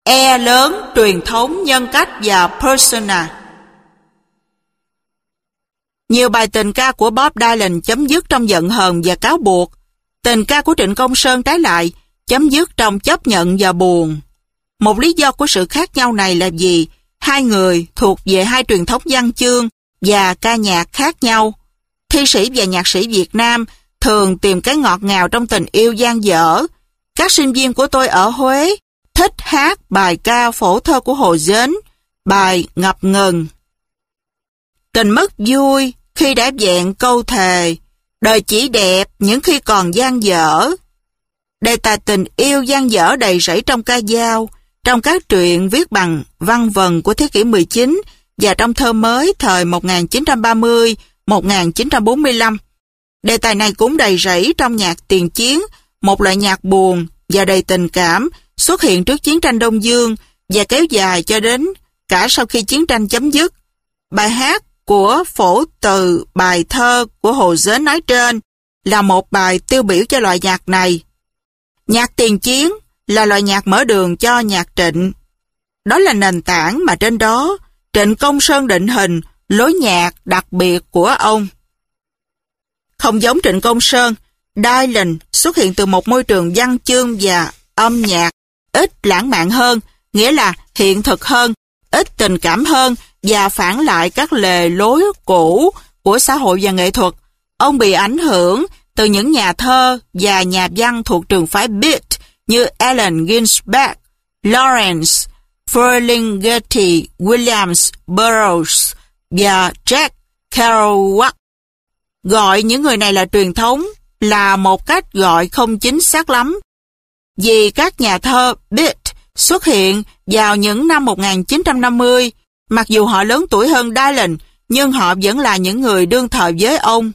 E lớn, truyền thống, nhân cách và persona. Nhiều bài tình ca của Bob Dylan chấm dứt trong giận hờn và cáo buộc. Tình ca của Trịnh Công Sơn trái lại, chấm dứt trong chấp nhận và buồn. Một lý do của sự khác nhau này là gì? Hai người thuộc về hai truyền thống văn chương và ca nhạc khác nhau. Thi sĩ và nhạc sĩ Việt Nam thường tìm cái ngọt ngào trong tình yêu dang dở. Các sinh viên của tôi ở Huế thích hát bài ca phổ thơ của Hồ Dến, bài Ngập Ngừng. Tình mất vui khi đã vẹn câu thề, đời chỉ đẹp những khi còn dang dở. Đề tài tình yêu dang dở đầy rẫy trong ca dao, trong các truyện viết bằng văn vần của thế kỷ 19 và trong thơ mới thời 1930-1945. Đề tài này cũng đầy rẫy trong nhạc tiền chiến, một loại nhạc buồn và đầy tình cảm xuất hiện trước chiến tranh Đông Dương và kéo dài cho đến cả sau khi chiến tranh chấm dứt. Bài hát của phổ từ bài thơ của Hồ Dến nói trên là một bài tiêu biểu cho loại nhạc này. Nhạc tiền chiến là loại nhạc mở đường cho nhạc Trịnh. Đó là nền tảng mà trên đó Trịnh Công Sơn định hình lối nhạc đặc biệt của ông. Không giống Trịnh Công Sơn, Dylan xuất hiện từ một môi trường văn chương và âm nhạc ít lãng mạn hơn, nghĩa là hiện thực hơn, ít tình cảm hơn và phản lại các lề lối cũ của xã hội và nghệ thuật. Ông bị ảnh hưởng từ những nhà thơ và nhà văn thuộc trường phái Beat như Allen Ginsberg, Lawrence, Ferlinghetti, Williams, Burroughs và Jack Kerouac. Gọi những người này là truyền thống là một cách gọi không chính xác lắm, vì các nhà thơ Beat xuất hiện vào những năm 1950, mặc dù họ lớn tuổi hơn Dylan, nhưng họ vẫn là những người đương thời với ông.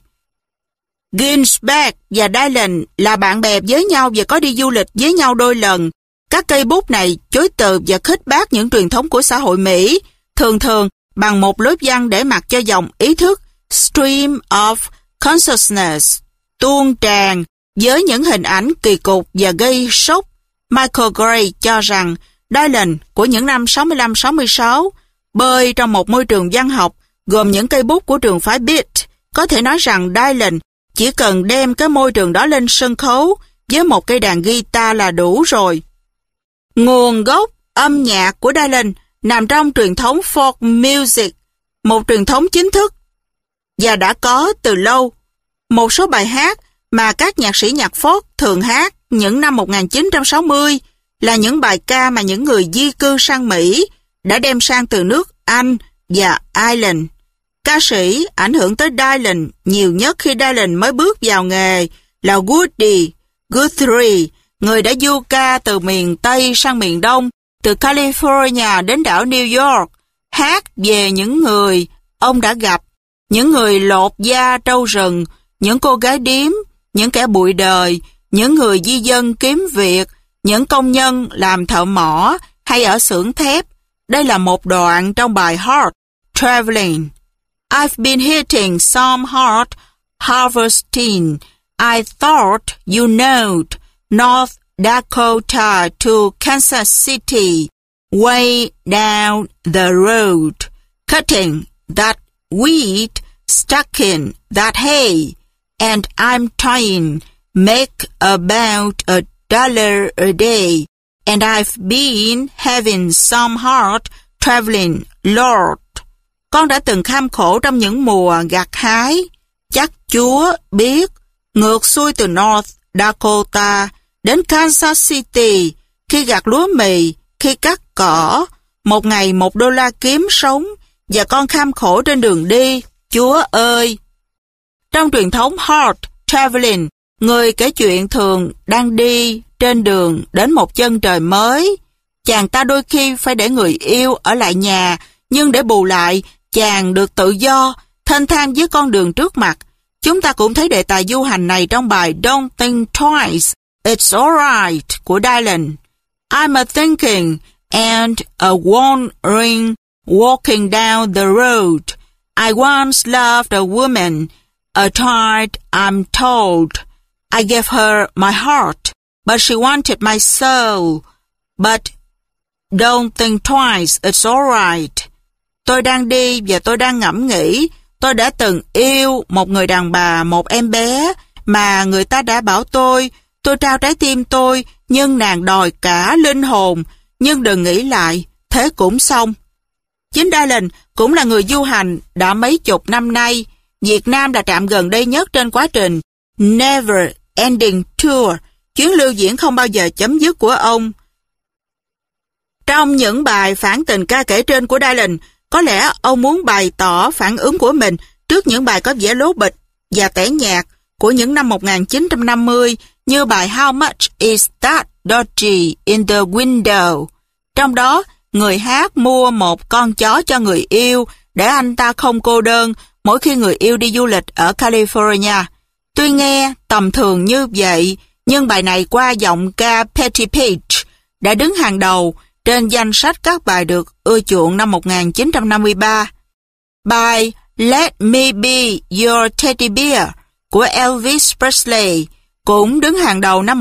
Ginsberg và Dylan là bạn bè với nhau và có đi du lịch với nhau đôi lần. Các cây bút này chối từ và khích bác những truyền thống của xã hội Mỹ, thường thường bằng một lối văn để mặc cho dòng ý thức stream of consciousness tuôn tràn với những hình ảnh kỳ cục và gây sốc. Michael Gray cho rằng Dylan của những năm 65-66 bơi trong một môi trường văn học gồm những cây bút của trường phái Beat. Có thể nói rằng Dylan chỉ cần đem cái môi trường đó lên sân khấu với một cây đàn guitar là đủ rồi. Nguồn gốc âm nhạc của Dylan nằm trong truyền thống folk music, một truyền thống chính thức và đã có từ lâu. Một số bài hát mà các nhạc sĩ nhạc folk thường hát những năm 1960 là những bài ca mà những người di cư sang Mỹ đã đem sang từ nước Anh và Ireland. Ca sĩ ảnh hưởng tới Dylan nhiều nhất khi Dylan mới bước vào nghề là Woody Guthrie, người đã du ca từ miền Tây sang miền Đông, từ California đến đảo New York, hát về những người ông đã gặp, những người lột da trâu rừng, những cô gái điếm, những kẻ bụi đời, những người di dân kiếm việc, những công nhân làm thợ mỏ hay ở xưởng thép. Đây là một đoạn trong bài Hard Traveling. I've been hitting some hard harvesting. I thought you knowed North Dakota to Kansas City, way down the road, cutting that wheat, stacking that hay, and I'm trying make about $1 a day, and I've been having some hard traveling, Lord. Con đã từng kham khổ trong những mùa gặt hái. Chắc Chúa biết, ngược xuôi từ North Dakota đến Kansas City, khi gặt lúa mì, khi cắt cỏ, một ngày $1 kiếm sống, và con kham khổ trên đường đi, Chúa ơi! Trong truyền thống Hard Traveling, người kể chuyện thường đang đi trên đường đến một chân trời mới. Chàng ta đôi khi phải để người yêu ở lại nhà, nhưng để bù lại, chàng được tự do, thênh thang với con đường trước mặt. Chúng ta cũng thấy đề tài du hành này trong bài Don't Think Twice, It's Alright của Dylan. I'm a thinking and a wandering, walking down the road. I once loved a woman, a child I'm told. I gave her my heart, but she wanted my soul. But don't think twice, it's alright. Tôi đang đi và tôi đang ngẫm nghĩ. Tôi đã từng yêu một người đàn bà, một em bé, mà người ta đã bảo tôi trao trái tim tôi, nhưng nàng đòi cả linh hồn. Nhưng đừng nghĩ lại, thế cũng xong. Chính Dylan cũng là người du hành đã mấy chục năm nay. Việt Nam là trạm gần đây nhất trên quá trình Never Ending Tour, chuyến lưu diễn không bao giờ chấm dứt của ông. Trong những bài phản tình ca kể trên của Dylan, có lẽ ông muốn bày tỏ phản ứng của mình trước những bài có vẻ lố bịch và tẻ nhạt của những năm 1950 như bài How Much Is That Dodgy in the Window. Trong đó, người hát mua một con chó cho người yêu để anh ta không cô đơn mỗi khi người yêu đi du lịch ở California. Tuy nghe tầm thường như vậy, nhưng bài này qua giọng ca Patti Page đã đứng hàng đầu trên danh sách các bài được ưa chuộng năm 1953. Bài Let Me Be Your Teddy Bear của Elvis Presley cũng đứng hàng đầu năm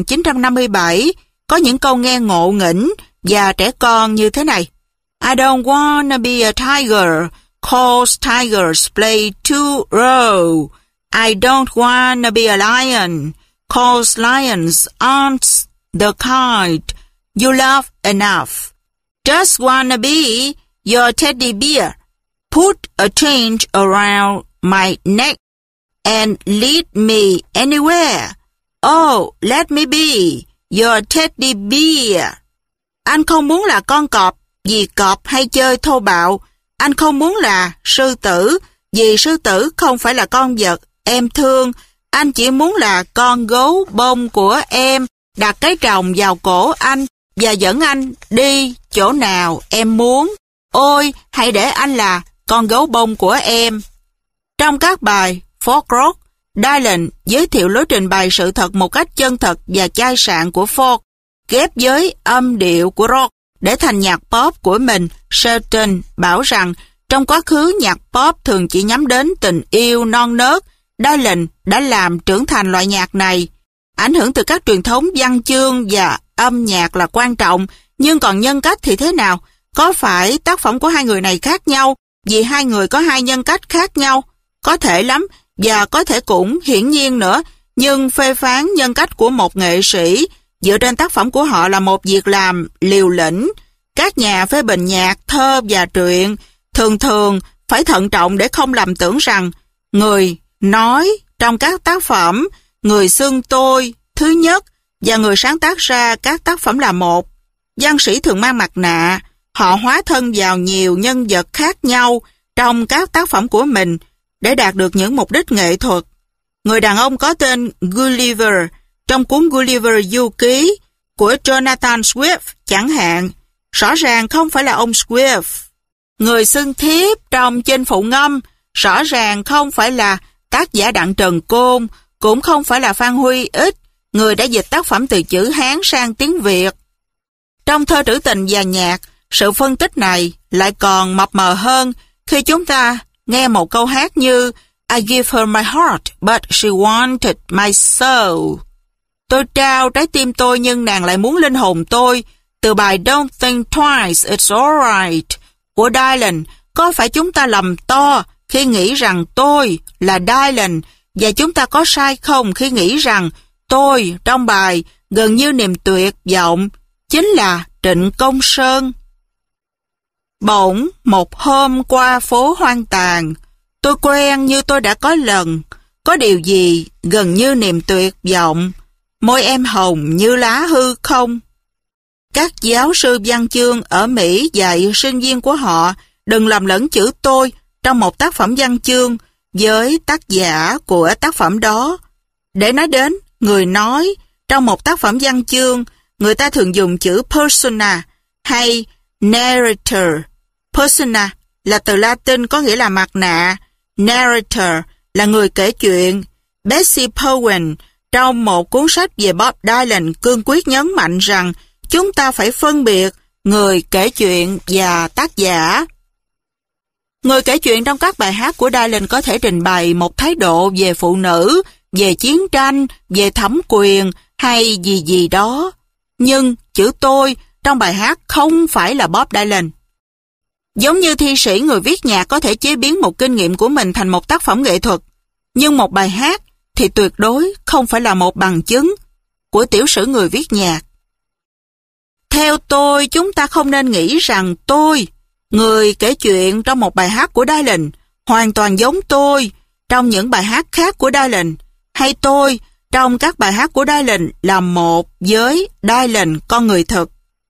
1957, có những câu nghe ngộ nghĩnh và trẻ con như thế này. I don't wanna be a tiger, cause tigers play two row. I don't wanna be a lion, cause lions aren't the kind you love enough. Just wanna be your teddy bear. Put a chain around my neck and lead me anywhere. Oh, let me be your teddy bear. Anh không muốn là con cọp vì cọp hay chơi thô bạo. Anh không muốn là sư tử vì sư tử không phải là con vật em thương. Anh chỉ muốn là con gấu bông của em, đặt cái tròng vào cổ anh và dẫn anh đi chỗ nào em muốn. Ôi, hãy để anh là con gấu bông của em. Trong các bài folk rock, Dylan giới thiệu lối trình bày sự thật một cách chân thật và chai sạn của folk, ghép với âm điệu của rock để thành nhạc pop của mình. Shelton bảo rằng trong quá khứ nhạc pop thường chỉ nhắm đến tình yêu non nớt. Dylan đã làm trưởng thành loại nhạc này. Ảnh hưởng từ các truyền thống văn chương và âm nhạc là quan trọng, nhưng còn nhân cách thì thế nào? Có phải tác phẩm của hai người này khác nhau vì hai người có hai nhân cách khác nhau? Có thể lắm, và có thể cũng hiển nhiên nữa, nhưng phê phán nhân cách của một nghệ sĩ dựa trên tác phẩm của họ là một việc làm liều lĩnh. Các nhà phê bình nhạc, thơ và truyện thường phải thận trọng để không lầm tưởng rằng người nói trong các tác phẩm, người xưng tôi thứ nhất và người sáng tác ra các tác phẩm là một. Văn sĩ thường mang mặt nạ, họ hóa thân vào nhiều nhân vật khác nhau trong các tác phẩm của mình để đạt được những mục đích nghệ thuật. Người đàn ông có tên Gulliver trong cuốn Gulliver Du Ký của Jonathan Swift chẳng hạn, rõ ràng không phải là ông Swift. Người xưng thiếp trong Chinh Phụ Ngâm rõ ràng không phải là tác giả Đặng Trần Côn, cũng không phải là Phan Huy Ích, người đã dịch tác phẩm từ chữ Hán sang tiếng Việt. Trong thơ trữ tình và nhạc, sự phân tích này lại còn mập mờ hơn khi chúng ta nghe một câu hát như I give her my heart, but she wanted my soul. Tôi trao trái tim tôi nhưng nàng lại muốn linh hồn tôi, từ bài Don't think twice, it's alright của Dylan. Có phải chúng ta lầm to khi nghĩ rằng tôi là Dylan, và chúng ta có sai không khi nghĩ rằng tôi trong bài gần như niềm tuyệt vọng chính là Trịnh Công Sơn? Bỗng một hôm qua phố hoang tàn, tôi quen như tôi đã có lần, có điều gì gần như niềm tuyệt vọng, môi em hồng như lá hư không. Các giáo sư văn chương ở Mỹ dạy sinh viên của họ đừng lầm lẫn chữ tôi trong một tác phẩm văn chương với tác giả của tác phẩm đó. Để nói đến người nói trong một tác phẩm văn chương, người ta thường dùng chữ persona hay narrator. Persona là từ Latin có nghĩa là mặt nạ, narrator là người kể chuyện. Bessie Bowen trong một cuốn sách về Bob Dylan cương quyết nhấn mạnh rằng chúng ta phải phân biệt người kể chuyện và tác giả. Người kể chuyện trong các bài hát của Dylan có thể trình bày một thái độ về phụ nữ, về chiến tranh, về thẩm quyền hay gì gì đó. Nhưng chữ tôi trong bài hát không phải là Bob Dylan. Giống như thi sĩ người viết nhạc có thể chế biến một kinh nghiệm của mình thành một tác phẩm nghệ thuật, nhưng một bài hát thì tuyệt đối không phải là một bằng chứng của tiểu sử người viết nhạc. Theo tôi, chúng ta không nên nghĩ rằng tôi, người kể chuyện trong một bài hát của Dylan, hoàn toàn giống tôi trong những bài hát khác của Dylan, hay tôi trong các bài hát của Dylan là một với Dylan con người thực.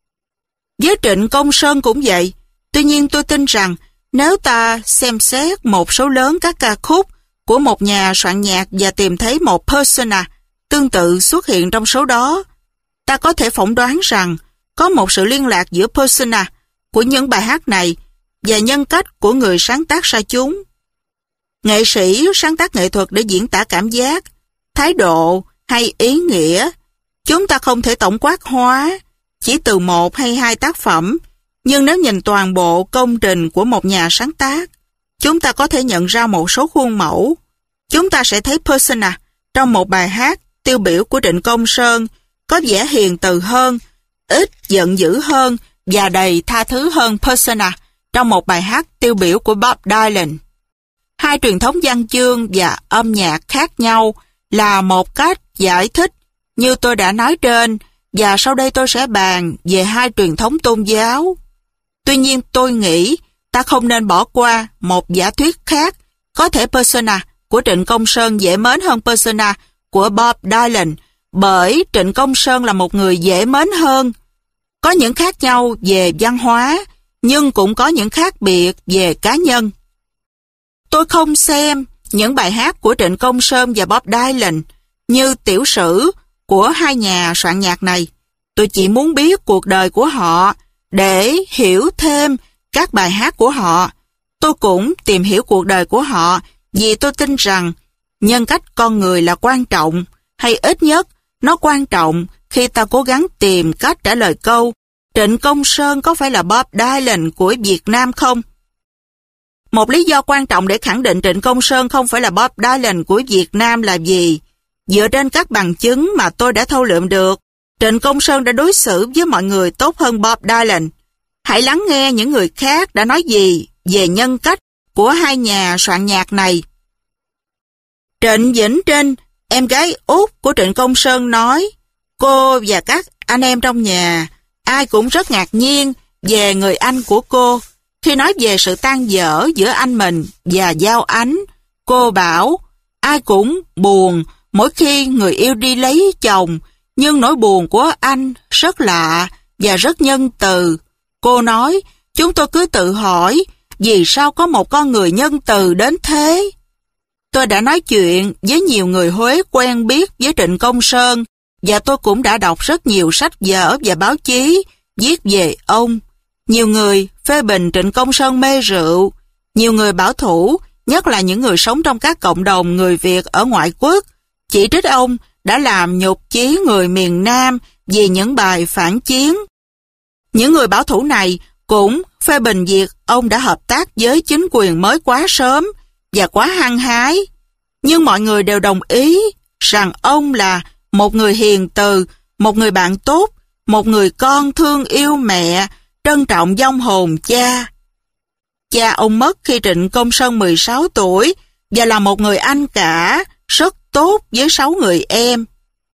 Với Trịnh Công Sơn cũng vậy. Tuy nhiên tôi tin rằng nếu ta xem xét một số lớn các ca khúc của một nhà soạn nhạc và tìm thấy một persona tương tự xuất hiện trong số đó, ta có thể phỏng đoán rằng có một sự liên lạc giữa persona của những bài hát này và nhân cách của người sáng tác ra chúng. Nghệ sĩ sáng tác nghệ thuật để diễn tả cảm giác, thái độ hay ý nghĩa. Chúng ta không thể tổng quát hóa chỉ từ một hay hai tác phẩm, nhưng nếu nhìn toàn bộ công trình của một nhà sáng tác, chúng ta có thể nhận ra một số khuôn mẫu. Chúng ta sẽ thấy persona trong một bài hát tiêu biểu của Trịnh Công Sơn có vẻ hiền từ hơn, ít giận dữ hơn và đầy tha thứ hơn persona trong một bài hát tiêu biểu của Bob Dylan. Hai truyền thống văn chương và âm nhạc khác nhau là một cách giải thích như tôi đã nói trên, và sau đây tôi sẽ bàn về hai truyền thống tôn giáo. Tuy nhiên tôi nghĩ ta không nên bỏ qua một giả thuyết khác, có thể persona của Trịnh Công Sơn dễ mến hơn persona của Bob Dylan, bởi Trịnh Công Sơn là một người dễ mến hơn. Có những khác nhau về văn hóa, nhưng cũng có những khác biệt về cá nhân. Tôi không xem những bài hát của Trịnh Công Sơn và Bob Dylan như tiểu sử của hai nhà soạn nhạc này. Tôi chỉ muốn biết cuộc đời của họ để hiểu thêm các bài hát của họ. Tôi cũng tìm hiểu cuộc đời của họ vì tôi tin rằng nhân cách con người là quan trọng, hay ít nhất nó quan trọng khi ta cố gắng tìm cách trả lời câu Trịnh Công Sơn có phải là Bob Dylan của Việt Nam không? Một lý do quan trọng để khẳng định Trịnh Công Sơn không phải là Bob Dylan của Việt Nam là gì? Dựa trên các bằng chứng mà tôi đã thâu lượm được, Trịnh Công Sơn đã đối xử với mọi người tốt hơn Bob Dylan. Hãy lắng nghe những người khác đã nói gì về nhân cách của hai nhà soạn nhạc này. Trịnh Vĩnh Trinh, em gái út của Trịnh Công Sơn nói, cô và các anh em trong nhà, ai cũng rất ngạc nhiên về người anh của cô. Khi nói về sự tan vỡ giữa anh mình và Giao Ánh, cô bảo, ai cũng buồn mỗi khi người yêu đi lấy chồng, nhưng nỗi buồn của anh rất lạ và rất nhân từ. Cô nói, chúng tôi cứ tự hỏi, vì sao có một con người nhân từ đến thế? Tôi đã nói chuyện với nhiều người Huế quen biết với Trịnh Công Sơn, và tôi cũng đã đọc rất nhiều sách vở và báo chí viết về ông. Nhiều người phê bình Trịnh Công Sơn mê rượu, nhiều người bảo thủ, nhất là những người sống trong các cộng đồng người Việt ở ngoại quốc, chỉ trích ông đã làm nhục chí người miền Nam vì những bài phản chiến. Những người bảo thủ này cũng phê bình việc ông đã hợp tác với chính quyền mới quá sớm và quá hăng hái. Nhưng mọi người đều đồng ý rằng ông là một người hiền từ, một người bạn tốt, một người con thương yêu mẹ, trân trọng vong hồn cha. Cha ông mất khi Trịnh Công Sơn 16 tuổi và là một người anh cả, rất tốt với 6 người em.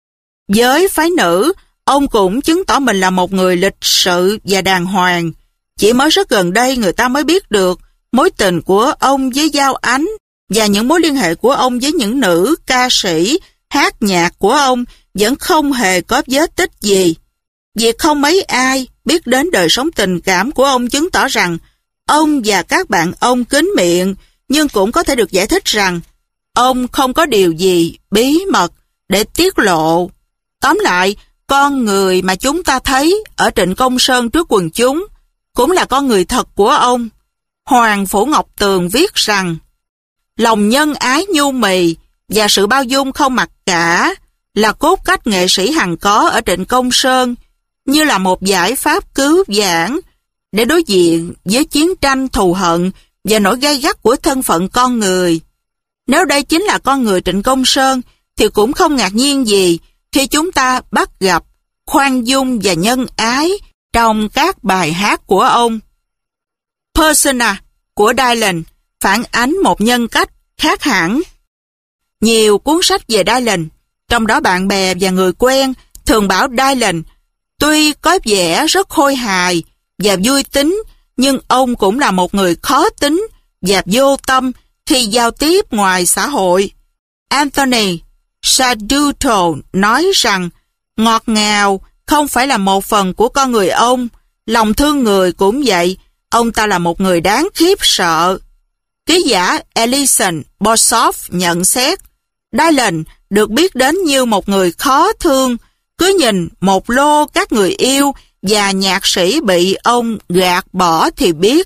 Với phái nữ, ông cũng chứng tỏ mình là một người lịch sự và đàng hoàng. Chỉ mới rất gần đây người ta mới biết được mối tình của ông với Giao Ánh và những mối liên hệ của ông với những nữ ca sĩ hát nhạc của ông vẫn không hề có vết tích gì. Việc không mấy ai biết đến đời sống tình cảm của ông chứng tỏ rằng ông và các bạn ông kín miệng, nhưng cũng có thể được giải thích rằng ông không có điều gì bí mật để tiết lộ. Tóm lại, con người mà chúng ta thấy ở Trịnh Công Sơn trước quần chúng cũng là con người thật của ông. Hoàng Phủ Ngọc Tường viết rằng lòng nhân ái nhu mì và sự bao dung không mặc cả là cốt cách nghệ sĩ hằng có ở Trịnh Công Sơn, như là một giải pháp cứu vãn để đối diện với chiến tranh thù hận và nỗi gay gắt của thân phận con người. Nếu đây chính là con người Trịnh Công Sơn thì cũng không ngạc nhiên gì khi chúng ta bắt gặp khoan dung và nhân ái trong các bài hát của ông. Persona của Dylan phản ánh một nhân cách khác hẳn. Nhiều cuốn sách về Dylan, trong đó bạn bè và người quen thường bảo Dylan tuy có vẻ rất khôi hài và vui tính, nhưng ông cũng là một người khó tính và vô tâm khi giao tiếp ngoài xã hội. Anthony Saduto nói rằng ngọt ngào không phải là một phần của con người ông, lòng thương người cũng vậy, ông ta là một người đáng khiếp sợ. Ký giả Ellison Bossoff nhận xét, Dylan được biết đến như một người khó thương, cứ nhìn một lô các người yêu và nhạc sĩ bị ông gạt bỏ thì biết.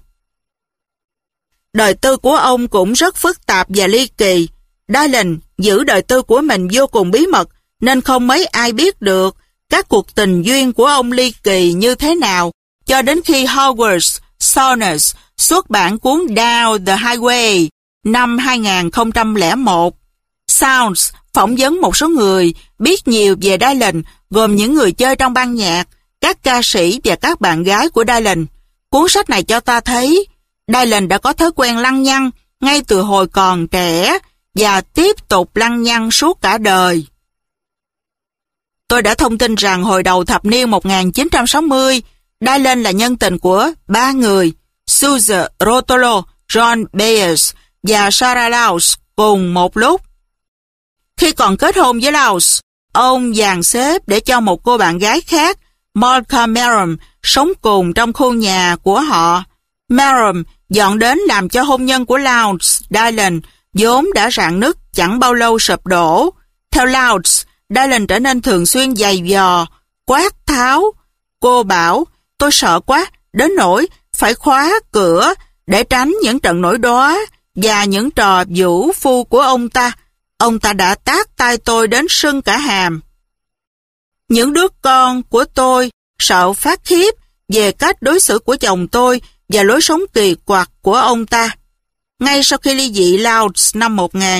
Đời tư của ông cũng rất phức tạp và ly kỳ. Dylan giữ đời tư của mình vô cùng bí mật, nên không mấy ai biết được các cuộc tình duyên của ông ly kỳ như thế nào, cho đến khi Howard Saunders xuất bản cuốn Down the Highway năm 2001. Saunders phỏng vấn một số người biết nhiều về Dylan, gồm những người chơi trong ban nhạc, các ca sĩ và các bạn gái của Dylan. Cuốn sách này cho ta thấy Dylan đã có thói quen lăng nhăng ngay từ hồi còn trẻ và tiếp tục lăng nhăng suốt cả đời. Tôi đã thông tin rằng hồi đầu thập niên 1960, Dylan là nhân tình của 3 người, Suze Rotolo, John Baez và Sarah Laws cùng một lúc. Khi còn kết hôn với Laws, ông dàn xếp để cho một cô bạn gái khác, Molka Merriam, sống cùng trong khu nhà của họ. Merriam dọn đến làm cho hôn nhân của Laws, Dylan, vốn đã rạn nứt chẳng bao lâu sụp đổ. Theo Laws, Dylan trở nên thường xuyên giày vò, quát tháo. Cô bảo, tôi sợ quá, đến nỗi phải khóa cửa để tránh những trận nổi đoá và những trò vũ phu của ông ta. Ông ta đã tát tay tôi đến sưng cả hàm. Những đứa con của tôi sợ phát khiếp về cách đối xử của chồng tôi và lối sống kỳ quặc của ông ta. Ngay sau khi ly dị Laws năm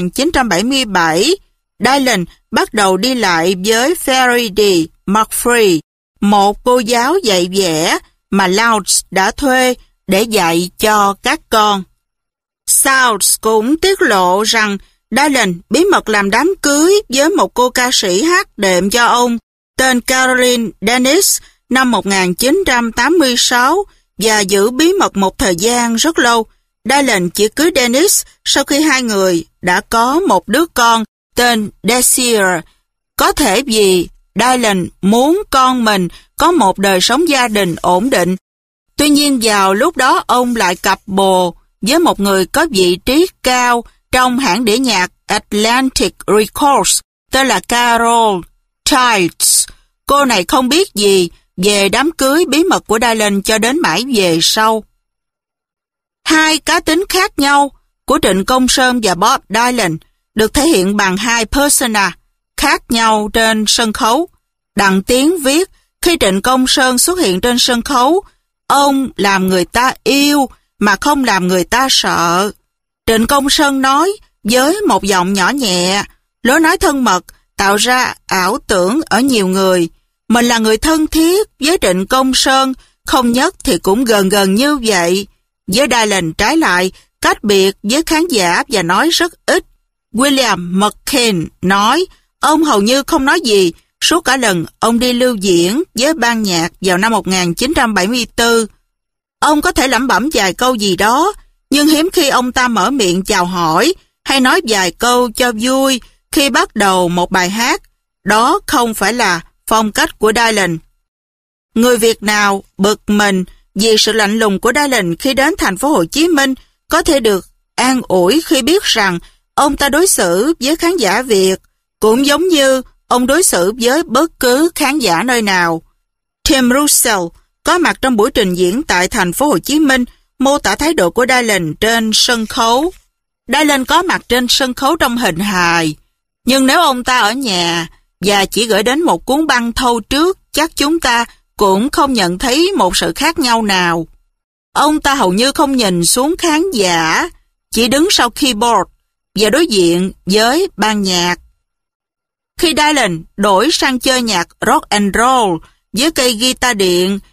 1977, Dylan bắt đầu đi lại với Faraday McFree, một cô giáo dạy vẽ mà Laws đã thuê để dạy cho các con. Saunders cũng tiết lộ rằng Dylan bí mật làm đám cưới với một cô ca sĩ hát đệm cho ông tên Caroline Dennis năm 1986 và giữ bí mật một thời gian rất lâu. Dylan chỉ cưới Dennis sau khi hai người đã có một đứa con tên Desire. Có thể vì Dylan muốn con mình có một đời sống gia đình ổn định. Tuy nhiên vào lúc đó ông lại cặp bồ với một người có vị trí cao trong hãng đĩa nhạc Atlantic Records, tên là Carol Childs. Cô này không biết gì về đám cưới bí mật của Dylan cho đến mãi về sau. Hai cá tính khác nhau của Trịnh Công Sơn và Bob Dylan được thể hiện bằng hai persona khác nhau trên sân khấu. Đặng Tiến viết, khi Trịnh Công Sơn xuất hiện trên sân khấu, ông làm người ta yêu mà không làm người ta sợ. Trịnh Công Sơn nói với một giọng nhỏ nhẹ, lối nói thân mật, tạo ra ảo tưởng ở nhiều người. Mình là người thân thiết với Trịnh Công Sơn, không nhất thì cũng gần gần như vậy. Với Dylan trái lại, cách biệt với khán giả và nói rất ít. William McKean nói, ông hầu như không nói gì suốt cả lần ông đi lưu diễn với ban nhạc vào năm 1974. Ông có thể lẩm bẩm vài câu gì đó, nhưng hiếm khi ông ta mở miệng chào hỏi hay nói vài câu cho vui khi bắt đầu một bài hát. Đó không phải là phong cách của Dylan. Người Việt nào bực mình vì sự lạnh lùng của Dylan khi đến thành phố Hồ Chí Minh có thể được an ủi khi biết rằng ông ta đối xử với khán giả Việt cũng giống như ông đối xử với bất cứ khán giả nơi nào. Tim Russell có mặt trong buổi trình diễn tại thành phố Hồ Chí Minh mô tả thái độ của Dylan trên sân khấu. Dylan có mặt trên sân khấu trong hình hài, nhưng nếu ông ta ở nhà và chỉ gửi đến một cuốn băng thâu trước, chắc chúng ta cũng không nhận thấy một sự khác nhau nào. Ông ta hầu như không nhìn xuống khán giả, chỉ đứng sau keyboard và đối diện với ban nhạc. Khi Dylan đổi sang chơi nhạc rock and roll với cây guitar điện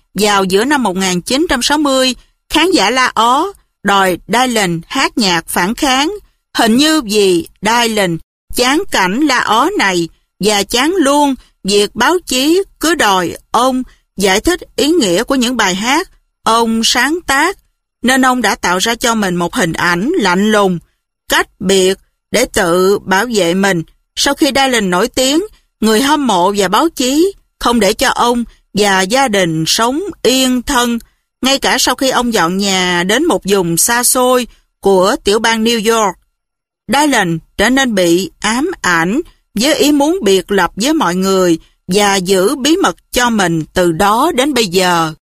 vào giữa năm 1960, khán giả La Ó đòi Dylan hát nhạc phản kháng. Hình như vì Dylan chán cảnh La Ó này và chán luôn việc báo chí cứ đòi ông giải thích ý nghĩa của những bài hát ông sáng tác, nên ông đã tạo ra cho mình một hình ảnh lạnh lùng, cách biệt để tự bảo vệ mình. Sau khi Dylan nổi tiếng, người hâm mộ và báo chí không để cho ông và gia đình sống yên thân, ngay cả sau khi ông dọn nhà đến một vùng xa xôi của tiểu bang New York. Dylan trở nên bị ám ảnh với ý muốn biệt lập với mọi người và giữ bí mật cho mình từ đó đến bây giờ.